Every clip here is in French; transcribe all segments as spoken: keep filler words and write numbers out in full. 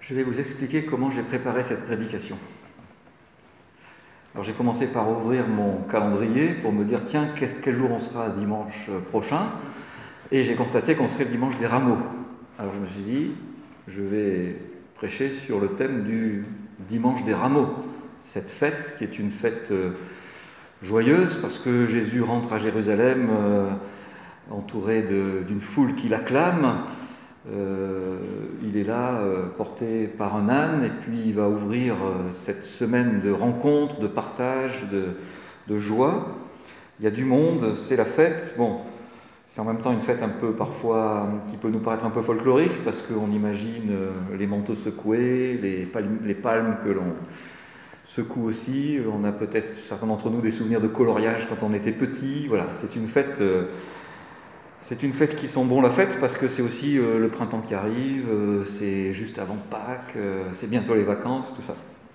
Je vais vous expliquer comment j'ai préparé cette prédication. Alors j'ai commencé par ouvrir mon calendrier pour me dire tiens, quel jour on sera dimanche prochain, et j'ai constaté qu'on serait le dimanche des rameaux. Alors je me suis dit, je vais prêcher sur le thème du dimanche des rameaux, cette fête qui est une fête joyeuse parce que Jésus rentre à Jérusalem euh, entouré de, d'une foule qui l'acclame. Euh, il est là euh, porté par un âne, et puis il va ouvrir euh, cette semaine de rencontres, de partage, de, de joie. Il y a du monde, c'est la fête. Bon, c'est en même temps une fête un peu parfois qui peut nous paraître un peu folklorique parce qu'on imagine euh, les manteaux secoués, les palmes, les palmes que l'on secoue aussi. On a peut-être certains d'entre nous des souvenirs de coloriage quand on était petit. Voilà, c'est une fête. Euh, C'est une fête qui sent bon la fête parce que c'est aussi euh, le printemps qui arrive, euh, c'est juste avant Pâques, euh, c'est bientôt les vacances, tout ça.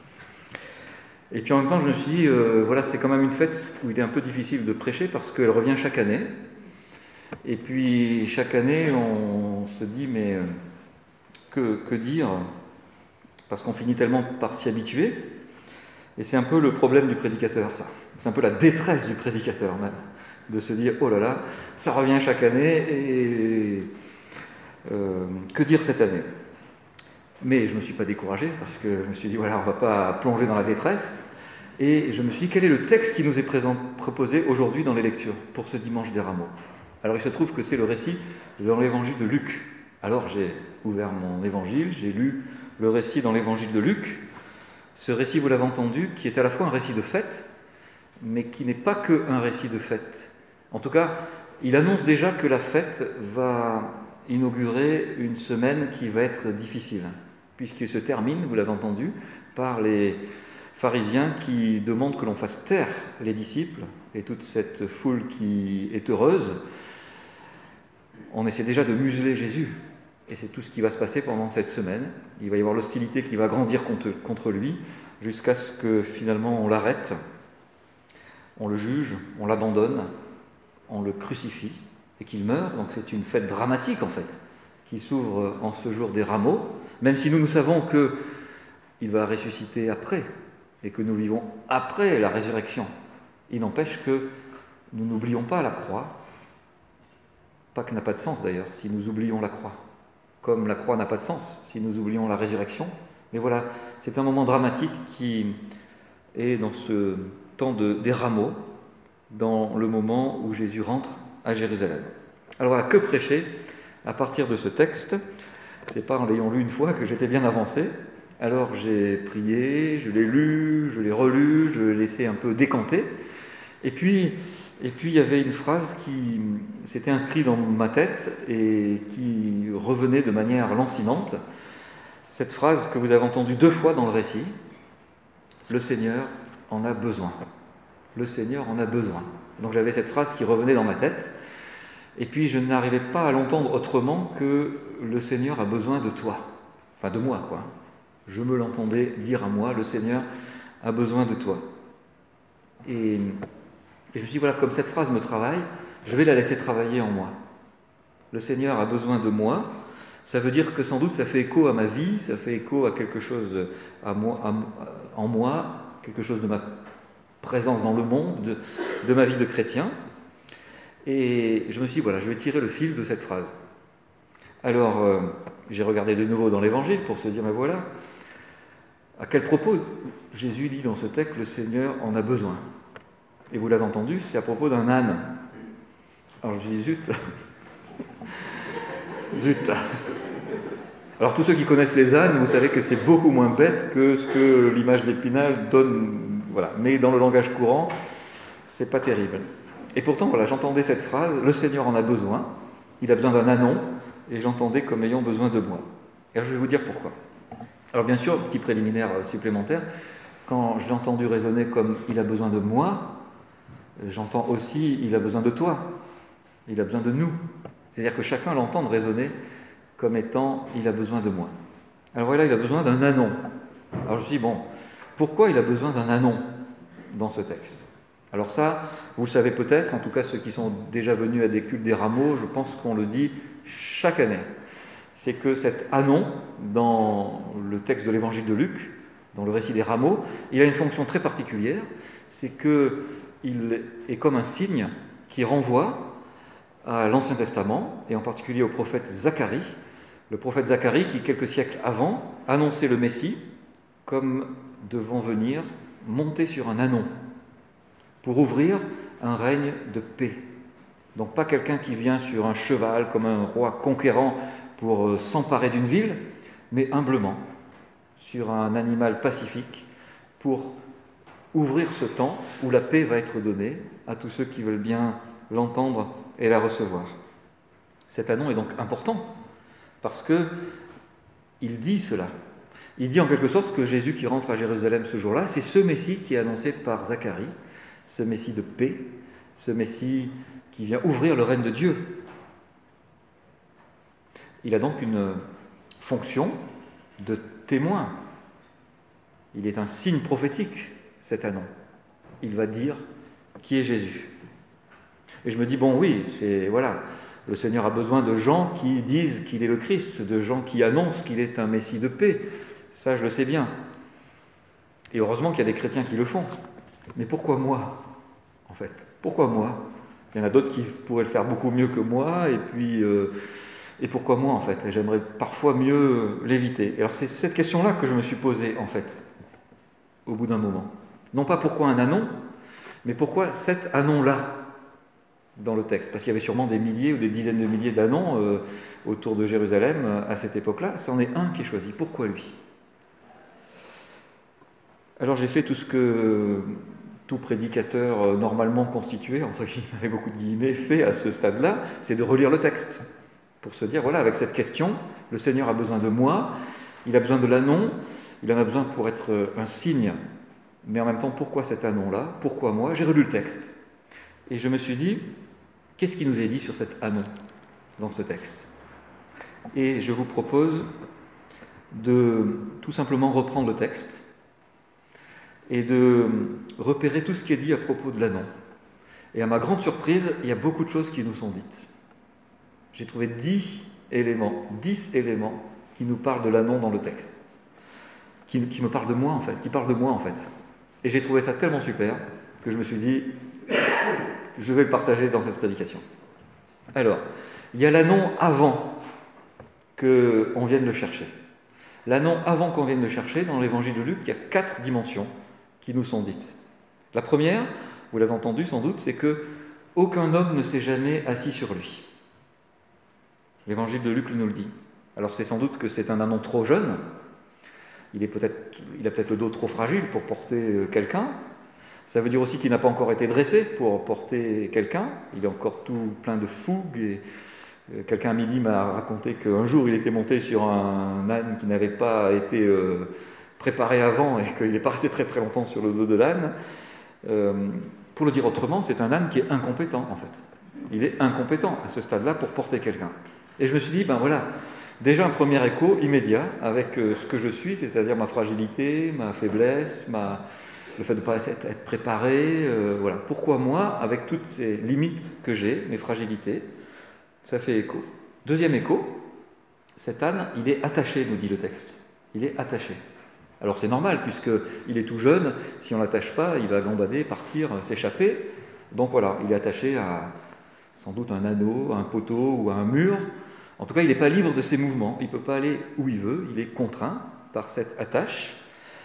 Et puis en même temps, je me suis dit, euh, voilà, c'est quand même une fête où il est un peu difficile de prêcher parce qu'elle revient chaque année. Et puis chaque année, on se dit, mais euh, que, que dire? Parce qu'on finit tellement par s'y habituer. Et c'est un peu le problème du prédicateur, ça. C'est un peu la détresse du prédicateur même. De se dire, oh là là, ça revient chaque année, et euh, que dire cette année? Mais je ne me suis pas découragé, parce que je me suis dit, voilà, on ne va pas plonger dans la détresse, et je me suis dit, quel est le texte qui nous est présent, proposé aujourd'hui dans les lectures, pour ce dimanche des rameaux? Alors il se trouve que c'est le récit dans l'évangile de Luc. Alors j'ai ouvert mon évangile, j'ai lu le récit dans l'évangile de Luc, ce récit, vous l'avez entendu, qui est à la fois un récit de fête, mais qui n'est pas qu'un récit de fête. En tout cas, il annonce déjà que la fête va inaugurer une semaine qui va être difficile, puisqu'il se termine, vous l'avez entendu, par les pharisiens qui demandent que l'on fasse taire les disciples et toute cette foule qui est heureuse. On essaie déjà de museler Jésus, et c'est tout ce qui va se passer pendant cette semaine. Il va y avoir l'hostilité qui va grandir contre, contre lui, jusqu'à ce que finalement on l'arrête, on le juge, on l'abandonne, on le crucifie et qu'il meurt. Donc c'est une fête dramatique en fait, qui s'ouvre en ce jour des rameaux, même si nous, nous savons qu'il va ressusciter après et que nous vivons après la résurrection. Il n'empêche que nous n'oublions pas la croix. Pâques n'a pas de sens d'ailleurs si nous oublions la croix, comme la croix n'a pas de sens si nous oublions la résurrection. Mais voilà, c'est un moment dramatique qui est dans ce temps de, des rameaux, dans le moment où Jésus rentre à Jérusalem. Alors voilà, que prêcher à partir de ce texte? C'est pas en l'ayant lu une fois que j'étais bien avancé. Alors j'ai prié, je l'ai lu, je l'ai relu, je l'ai laissé un peu décanter. Et puis, et puis il y avait une phrase qui s'était inscrite dans ma tête et qui revenait de manière lancinante. Cette phrase que vous avez entendue deux fois dans le récit: le Seigneur en a besoin. Le Seigneur en a besoin. Donc j'avais cette phrase qui revenait dans ma tête, et puis je n'arrivais pas à l'entendre autrement que le Seigneur a besoin de toi. Enfin de moi, quoi. Je me l'entendais dire à moi, le Seigneur a besoin de toi. Et, et je me suis dit, voilà, comme cette phrase me travaille, je vais la laisser travailler en moi. Le Seigneur a besoin de moi. Ça veut dire que sans doute ça fait écho à ma vie, ça fait écho à quelque chose à moi, à, en moi, quelque chose de ma présence dans le monde, de, de ma vie de chrétien. Et je me suis dit, voilà, je vais tirer le fil de cette phrase. Alors, euh, j'ai regardé de nouveau dans l'Évangile pour se dire, mais voilà, à quel propos Jésus dit dans ce texte, le Seigneur en a besoin? Et vous l'avez entendu, c'est à propos d'un âne. Alors je me dis, zut, zut. Alors tous ceux qui connaissent les ânes, vous savez que c'est beaucoup moins bête que ce que l'image d'Épinal donne. Voilà. Mais dans le langage courant, c'est pas terrible. Et pourtant, voilà, j'entendais cette phrase, le Seigneur en a besoin, il a besoin d'un ânon, et j'entendais comme ayant besoin de moi. Et alors je vais vous dire pourquoi. Alors bien sûr, petit préliminaire supplémentaire, quand je l'ai entendu résonner comme il a besoin de moi, j'entends aussi il a besoin de toi, il a besoin de nous. C'est-à-dire que chacun l'entend résonner comme étant il a besoin de moi. Alors voilà, il a besoin d'un ânon. Alors je me suis dit, bon, pourquoi il a besoin d'un ânon dans ce texte? Alors ça, vous le savez peut-être, en tout cas ceux qui sont déjà venus à des cultes des rameaux, je pense qu'on le dit chaque année. c'est que cet anon, dans le texte de l'évangile de Luc, dans le récit des rameaux, il a une fonction très particulière, c'est qu'il est comme un signe qui renvoie à l'Ancien Testament, et en particulier au prophète Zacharie, le prophète Zacharie qui, quelques siècles avant, annonçait le Messie comme devant venir monter sur un anon pour ouvrir un règne de paix. Donc pas quelqu'un qui vient sur un cheval comme un roi conquérant pour s'emparer d'une ville, mais humblement sur un animal pacifique pour ouvrir ce temps où la paix va être donnée à tous ceux qui veulent bien l'entendre et la recevoir. Cet anon est donc important parce que il dit cela. Il dit en quelque sorte que Jésus qui rentre à Jérusalem ce jour-là, c'est ce Messie qui est annoncé par Zacharie, ce Messie de paix, ce Messie qui vient ouvrir le règne de Dieu. Il a donc une fonction de témoin. Il est un signe prophétique, cet anon. Il va dire qui est Jésus. Et je me dis, bon oui, c'est voilà, le Seigneur a besoin de gens qui disent qu'il est le Christ, de gens qui annoncent qu'il est un Messie de paix. Ça, je le sais bien. Et heureusement qu'il y a des chrétiens qui le font. Mais pourquoi moi, en fait? Pourquoi moi? Il y en a d'autres qui pourraient le faire beaucoup mieux que moi, et puis... Euh, et pourquoi moi, en fait? J'aimerais parfois mieux l'éviter. Et alors c'est cette question-là que je me suis posée, en fait, au bout d'un moment. Non pas pourquoi un anon, mais pourquoi cet anon-là dans le texte? Parce qu'il y avait sûrement des milliers ou des dizaines de milliers d'anons euh, autour de Jérusalem euh, à cette époque-là. C'en est un qui est choisi. Pourquoi lui? Alors j'ai fait tout ce que tout prédicateur euh, normalement constitué, entre guillemets, avec beaucoup de guillemets, fait à ce stade-là, c'est de relire le texte. Pour se dire, voilà, avec cette question, le Seigneur a besoin de moi, il a besoin de l'anon, il en a besoin pour être un signe, mais en même temps, pourquoi cet anon-là? Pourquoi moi? J'ai relu le texte. Et je me suis dit, qu'est-ce qui nous est dit sur cet anon dans ce texte? Et je vous propose de tout simplement reprendre le texte et de repérer tout ce qui est dit à propos de l'anon. Et à ma grande surprise, il y a beaucoup de choses qui nous sont dites. J'ai trouvé dix éléments, dix éléments qui nous parlent de l'anon dans le texte, qui, qui me parlent de moi en fait, qui parlent de moi en fait. Et j'ai trouvé ça tellement super que je me suis dit, je vais le partager dans cette prédication. Alors, il y a l'anon avant qu'on vienne le chercher. L'anon avant qu'on vienne le chercher, dans l'évangile de Luc, il y a quatre dimensions qui nous sont dites. La première, vous l'avez entendu sans doute, c'est que aucun homme ne s'est jamais assis sur lui. L'évangile de Luc nous le dit. Alors c'est sans doute que c'est un anon trop jeune, il, est peut-être, il a peut-être le dos trop fragile pour porter quelqu'un, ça veut dire aussi qu'il n'a pas encore été dressé pour porter quelqu'un, il est encore tout plein de fougue, et quelqu'un à midi m'a raconté qu'un jour il était monté sur un âne qui n'avait pas été euh, préparé avant et qu'il n'est pas resté très très longtemps sur le dos de l'âne. Euh, pour le dire autrement, c'est un âne qui est incompétent en fait. Il est incompétent à ce stade-là pour porter quelqu'un. Et je me suis dit, ben voilà, déjà un premier écho immédiat avec euh, ce que je suis, c'est-à-dire ma fragilité, ma faiblesse, ma, le fait de ne pas être, être préparé, euh, voilà. Pourquoi moi, avec toutes ces limites que j'ai, mes fragilités, ça fait écho. Deuxième écho, cet âne, il est attaché, nous dit le texte. Il est attaché. Alors c'est normal, puisqu'il est tout jeune, si on ne l'attache pas, il va gambader, partir, s'échapper. Donc voilà, il est attaché à sans doute un anneau, à un poteau ou à un mur. En tout cas, il n'est pas libre de ses mouvements, il ne peut pas aller où il veut, il est contraint par cette attache.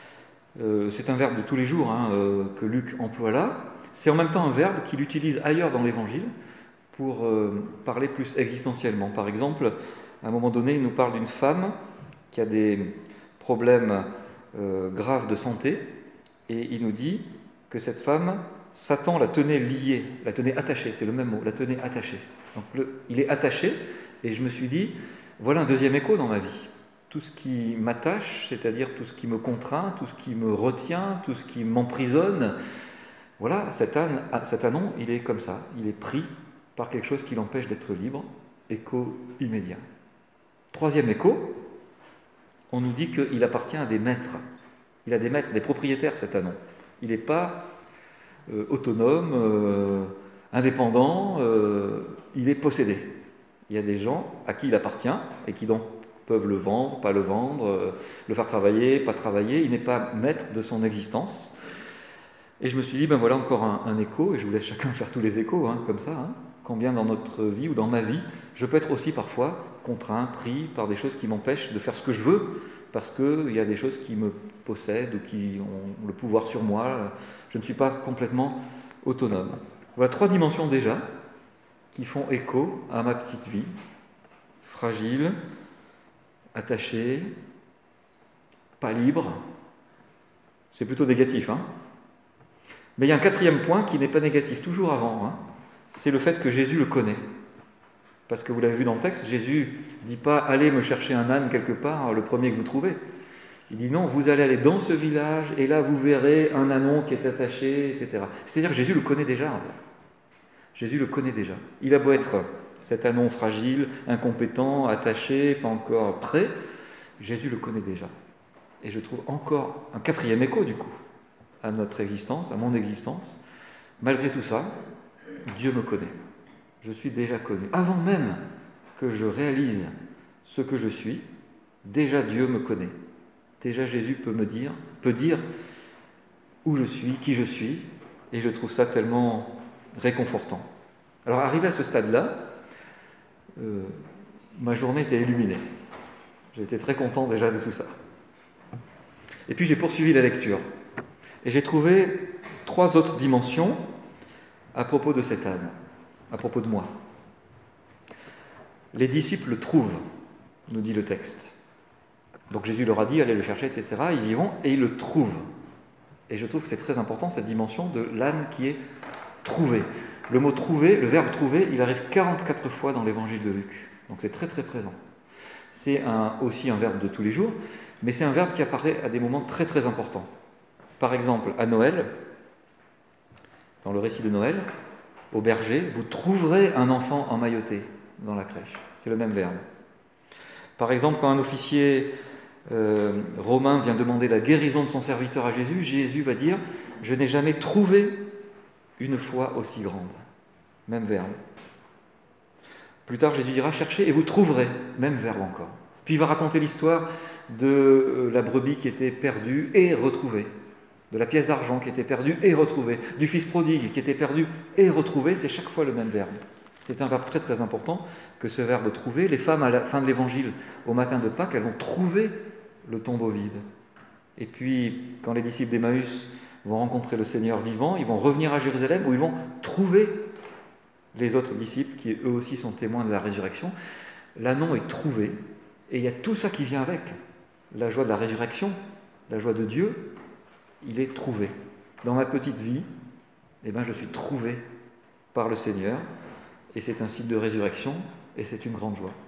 Euh, c'est un verbe de tous les jours hein, euh, que Luc emploie là. C'est en même temps un verbe qu'il utilise ailleurs dans l'Évangile pour euh, parler plus existentiellement. Par exemple, à un moment donné, il nous parle d'une femme qui a des problèmes euh, graves de santé, et il nous dit que cette femme, Satan la tenait liée, la tenait attachée, c'est le même mot, la tenait attachée. Donc le, il est attaché, et je me suis dit, voilà un deuxième écho dans ma vie. Tout ce qui m'attache, c'est-à-dire tout ce qui me contraint, tout ce qui me retient, tout ce qui m'emprisonne, voilà, cet, âne, cet anon, il est comme ça, il est pris par quelque chose qui l'empêche d'être libre, écho immédiat. Troisième écho, on nous dit qu'il appartient à des maîtres. Il a des maîtres, des propriétaires, cet anon. Il n'est pas euh, autonome, euh, indépendant, euh, il est possédé. Il y a des gens à qui il appartient et qui donc peuvent le vendre, pas le vendre, le faire travailler, pas travailler. Il n'est pas maître de son existence. Et je me suis dit, ben voilà encore un, un écho, et je vous laisse chacun faire tous les échos, hein, comme ça. Hein. Combien dans notre vie ou dans ma vie, je peux être aussi parfois contraint, pris par des choses qui m'empêchent de faire ce que je veux, parce qu'il y a des choses qui me possèdent ou qui ont le pouvoir sur moi. Je ne suis pas complètement autonome. Voilà trois dimensions déjà qui font écho à ma petite vie. Fragile, attachée, pas libre. C'est plutôt négatif, hein. Mais il y a un quatrième point qui n'est pas négatif, toujours avant, hein. C'est le fait que Jésus le connaît. Parce que vous l'avez vu dans le texte, Jésus ne dit pas « allez me chercher un âne quelque part, le premier que vous trouvez ». Il dit « non, vous allez aller dans ce village et là vous verrez un ânon qui est attaché, et cetera » C'est-à-dire que Jésus le connaît déjà. Jésus le connaît déjà. Il a beau être cet ânon fragile, incompétent, attaché, pas encore prêt, Jésus le connaît déjà. Et je trouve encore un quatrième écho du coup à notre existence, à mon existence. Malgré tout ça, Dieu me connaît. Je suis déjà connu. Avant même que je réalise ce que je suis, déjà Dieu me connaît. Déjà Jésus peut me dire, peut dire où je suis, qui je suis, et je trouve ça tellement réconfortant. Alors arrivé à ce stade-là, euh, ma journée était illuminée. J'étais très content déjà de tout ça. Et puis j'ai poursuivi la lecture. Et j'ai trouvé trois autres dimensions à propos de cet âne, à propos de moi. Les disciples le trouvent, nous dit le texte. Donc Jésus leur a dit, allez le chercher, et cetera. Ils y vont et ils le trouvent. Et je trouve que c'est très important, cette dimension de l'âne qui est trouvé. Le mot trouver, le verbe trouver, il arrive quarante-quatre fois dans l'évangile de Luc. Donc c'est très très présent. C'est un, aussi un verbe de tous les jours, mais c'est un verbe qui apparaît à des moments très très importants. Par exemple, à Noël, dans le récit de Noël, au berger, vous trouverez un enfant emmailloté dans la crèche. C'est le même verbe. Par exemple, quand un officier euh, romain vient demander la guérison de son serviteur à Jésus, Jésus va dire « Je n'ai jamais trouvé une foi aussi grande ». Même verbe. Plus tard, Jésus dira « Cherchez et vous trouverez ». Même verbe encore. Puis il va raconter l'histoire de euh, la brebis qui était perdue et retrouvée, de la pièce d'argent qui était perdue et retrouvée, du fils prodigue qui était perdu et retrouvé. C'est chaque fois le même verbe. C'est un verbe très très important que ce verbe « trouver ». Les femmes, à la fin de l'évangile, au matin de Pâques, elles vont trouver le tombeau vide. Et puis, quand les disciples d'Emmaüs vont rencontrer le Seigneur vivant, ils vont revenir à Jérusalem où ils vont trouver les autres disciples qui eux aussi sont témoins de la résurrection. L'ânon est trouvé et il y a tout ça qui vient avec. La joie de la résurrection, la joie de Dieu, il est trouvé. Dans ma petite vie, eh ben, je suis trouvé par le Seigneur et c'est un signe de résurrection et c'est une grande joie.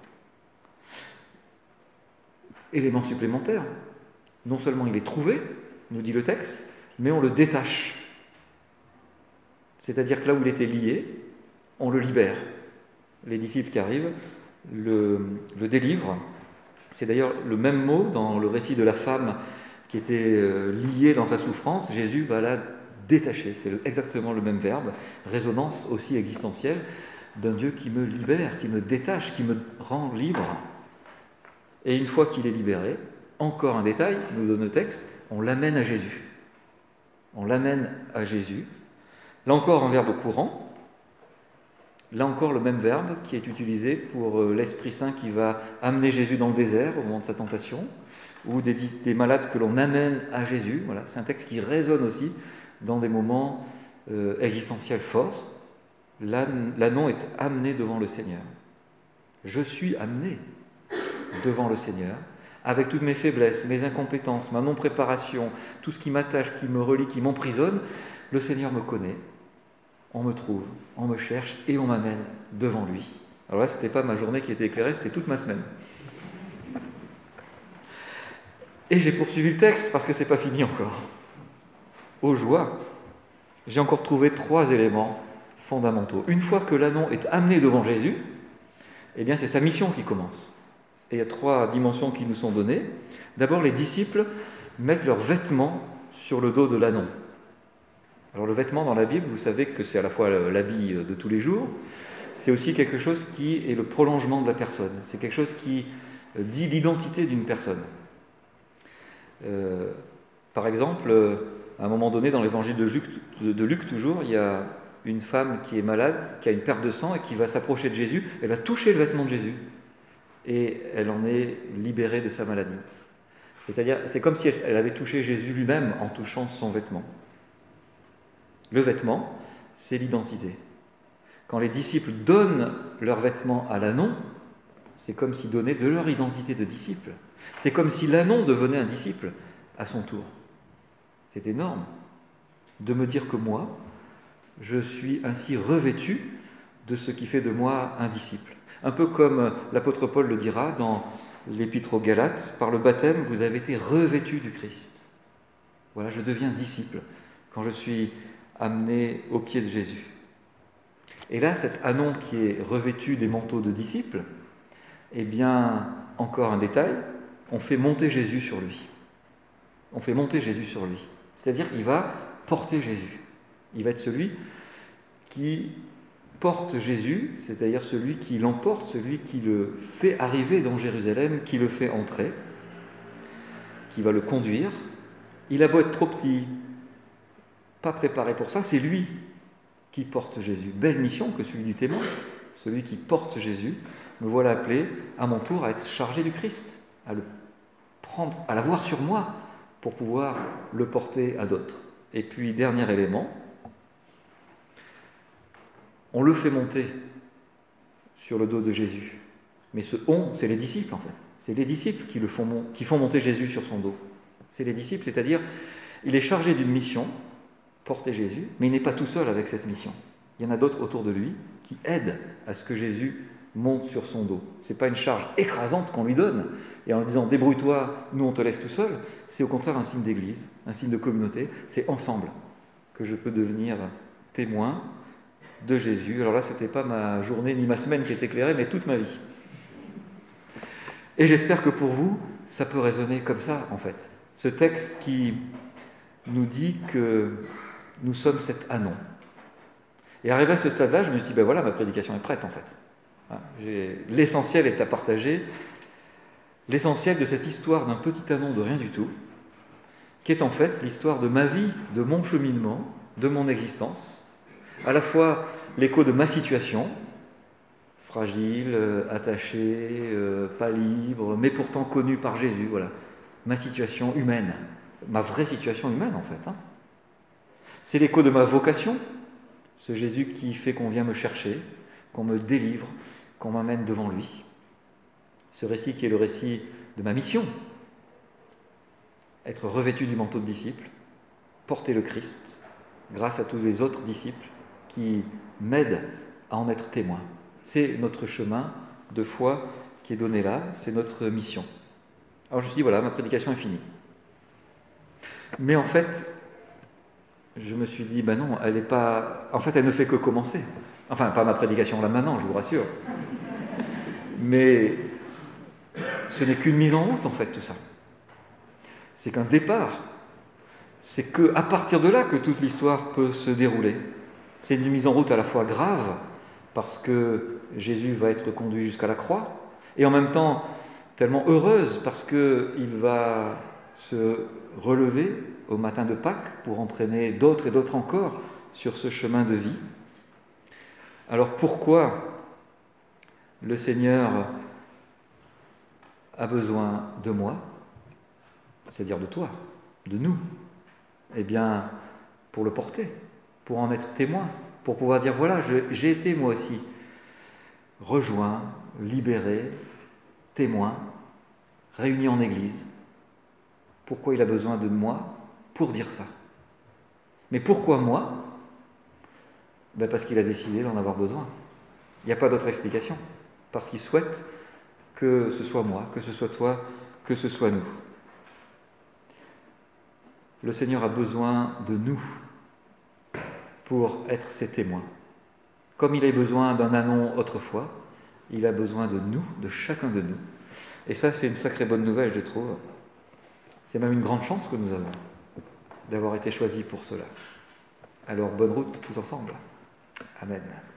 Élément supplémentaire, non seulement il est trouvé, nous dit le texte, mais on le détache. C'est-à-dire que là où il était lié, on le libère. Les disciples qui arrivent le, le délivrent. C'est d'ailleurs le même mot dans le récit de la femme qui était liée dans sa souffrance. Jésus va la détacher. C'est exactement le même verbe, résonance aussi existentielle d'un Dieu qui me libère, qui me détache, qui me rend libre. Et une fois qu'il est libéré, encore un détail, nous donne le texte, on l'amène à Jésus. On l'amène à Jésus. Là encore, un verbe courant. Là encore, le même verbe qui est utilisé pour l'Esprit Saint qui va amener Jésus dans le désert au moment de sa tentation, ou des, des malades que l'on amène à Jésus. Voilà, c'est un texte qui résonne aussi dans des moments euh, existentiels forts. L'ânon est amené devant le Seigneur. Je suis amené devant le Seigneur, avec toutes mes faiblesses, mes incompétences, ma non-préparation, tout ce qui m'attache, qui me relie, qui m'emprisonne. Le Seigneur me connaît, on me trouve, on me cherche et on m'amène devant lui. Alors là, ce n'était pas ma journée qui était éclairée, c'était toute ma semaine. Et j'ai poursuivi le texte parce que ce n'est pas fini encore. Aux joies, j'ai encore trouvé trois éléments fondamentaux. Une fois que l'ânon est amené devant Jésus, eh bien c'est sa mission qui commence. Et il y a trois dimensions qui nous sont données. D'abord, les disciples mettent leurs vêtements sur le dos de l'ânon. Alors le vêtement dans la Bible, vous savez que c'est à la fois l'habit de tous les jours, c'est aussi quelque chose qui est le prolongement de la personne. C'est quelque chose qui euh, dit l'identité d'une personne. Euh, par exemple, euh, à un moment donné, dans l'évangile de Luc, de, de Luc toujours, il y a une femme qui est malade, qui a une perte de sang et qui va s'approcher de Jésus. Elle va toucher le vêtement de Jésus et elle en est libérée de sa maladie. C'est-à-dire, c'est comme si elle, elle avait touché Jésus lui-même en touchant son vêtement. Le vêtement, c'est l'identité. Quand les disciples donnent leur vêtement à l'ânon, c'est comme s'ils donnaient de leur identité de disciple. C'est comme si l'ânon devenait un disciple à son tour. C'est énorme de me dire que moi, je suis ainsi revêtu de ce qui fait de moi un disciple. Un peu comme l'apôtre Paul le dira dans l'épître aux Galates, par le baptême, vous avez été revêtus du Christ. Voilà, je deviens disciple quand je suis amené aux pieds de Jésus. Et là, cet ânon qui est revêtu des manteaux de disciples, eh bien, encore un détail, on fait monter Jésus sur lui. On fait monter Jésus sur lui. C'est-à-dire qu'il va porter Jésus. Il va être celui qui porte Jésus, c'est-à-dire celui qui l'emporte, celui qui le fait arriver dans Jérusalem, qui le fait entrer, qui va le conduire. Il a beau être trop petit, pas préparé pour ça, c'est lui qui porte Jésus. Belle mission que celui du témoin, celui qui porte Jésus. Me voilà appelé à mon tour à être chargé du Christ, à le prendre, à l'avoir sur moi pour pouvoir le porter à d'autres. Et puis, dernier élément, on le fait monter sur le dos de Jésus. Mais ce « on », c'est les disciples en fait. C'est les disciples qui, le font, qui font monter Jésus sur son dos. C'est les disciples, c'est-à-dire, il est chargé d'une mission, porter Jésus, mais il n'est pas tout seul avec cette mission. Il y en a d'autres autour de lui qui aident à ce que Jésus monte sur son dos. Ce n'est pas une charge écrasante qu'on lui donne, et en lui disant « débrouille-toi, nous on te laisse tout seul », c'est au contraire un signe d'église, un signe de communauté. C'est ensemble que je peux devenir témoin de Jésus. Alors là, ce n'était pas ma journée ni ma semaine qui est éclairée, mais toute ma vie. Et j'espère que pour vous, ça peut résonner comme ça, en fait. Ce texte qui nous dit que nous sommes cet ânon. Et arrivé à ce stade-là, je me suis dit, ben voilà, ma prédication est prête, en fait. J'ai... L'essentiel est à partager. L'essentiel de cette histoire d'un petit ânon de rien du tout, qui est en fait l'histoire de ma vie, de mon cheminement, de mon existence, à la fois l'écho de ma situation, fragile, euh, attaché, euh, pas libre, mais pourtant connu par Jésus, voilà, ma situation humaine, ma vraie situation humaine en fait. Hein. C'est l'écho de ma vocation, ce Jésus qui fait qu'on vient me chercher, qu'on me délivre, qu'on m'amène devant lui. Ce récit qui est le récit de ma mission, être revêtu du manteau de disciple, porter le Christ, grâce à tous les autres disciples qui m'aident à en être témoin. C'est notre chemin de foi qui est donné là, c'est notre mission. Alors je me suis dit, voilà, ma prédication est finie. Mais en fait, je me suis dit, ben non, elle est pas... En fait, elle ne fait que commencer. Enfin, pas ma prédication là maintenant, je vous rassure. Mais ce n'est qu'une mise en route, en fait, tout ça. C'est qu'un départ. C'est qu'à partir de là que toute l'histoire peut se dérouler. C'est une mise en route à la fois grave, parce que Jésus va être conduit jusqu'à la croix, et en même temps tellement heureuse, parce qu'il va se relever au matin de Pâques pour entraîner d'autres et d'autres encore sur ce chemin de vie. Alors pourquoi le Seigneur a besoin de moi, c'est-à-dire de toi, de nous? Eh bien, pour le porter, pour en être témoin, pour pouvoir dire, voilà, je, j'ai été moi aussi rejoint, libéré, témoin, réuni en Église. Pourquoi il a besoin de moi? Pour dire ça. Mais pourquoi moi? Ben parce qu'il a décidé d'en avoir besoin. Il n'y a pas d'autre explication. Parce qu'il souhaite que ce soit moi, que ce soit toi, que ce soit nous. Le Seigneur a besoin de nous pour être ses témoins. Comme il a besoin d'un ânon autrefois, il a besoin de nous, de chacun de nous. Et ça, c'est une sacrée bonne nouvelle, je trouve. C'est même une grande chance que nous avons d'avoir été choisis pour cela. Alors, bonne route tous ensemble. Amen.